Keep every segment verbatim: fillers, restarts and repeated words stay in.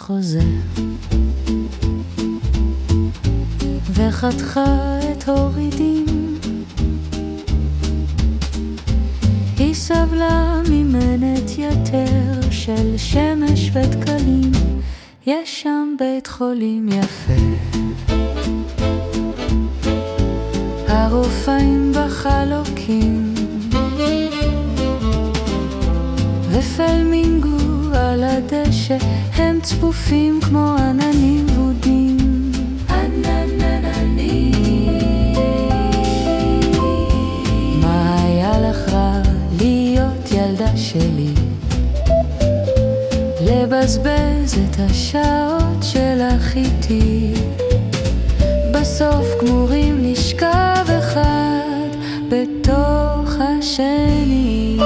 חוזר וחתכה את הורידים. היא סבלה ממנת יתר של שמש ודקלים. יש שם בית חולים יפה, הרופאים בחלוקים, ופלמינגו על הדשא, הם צפופים כמו עננים וודים. עננננים. מה היה לך רע להיות ילדה שלי? לבזבז את השעות שלך איתי. בסוף גמורים לשכב אחד בתוך השני.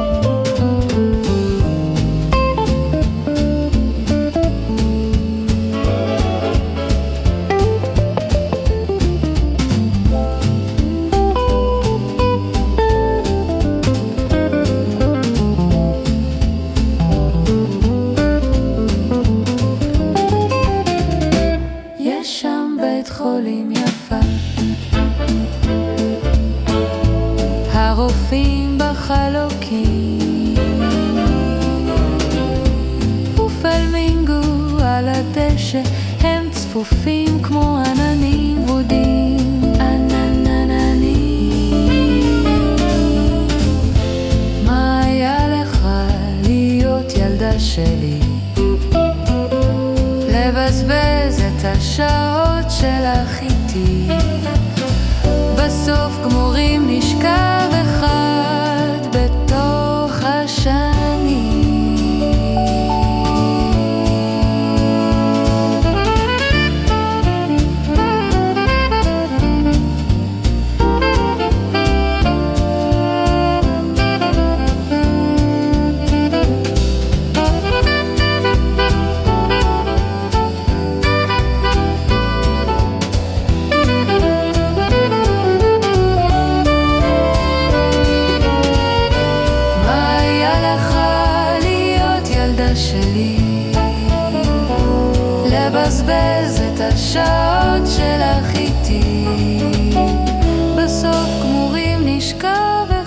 בית חולים יפה, הרופאים בחלוקים, ופלמינגו על הדשא, הם צפופים כמו עננים וודים. עננננים. מה היה לך להיות ילדה שלי? לבזבז את השעות שלך איתי. בסוף גמורים נשכב אחד בתוך השני. שלי לבזבז את השעות שלך איתי. בסוף גמורים נשכב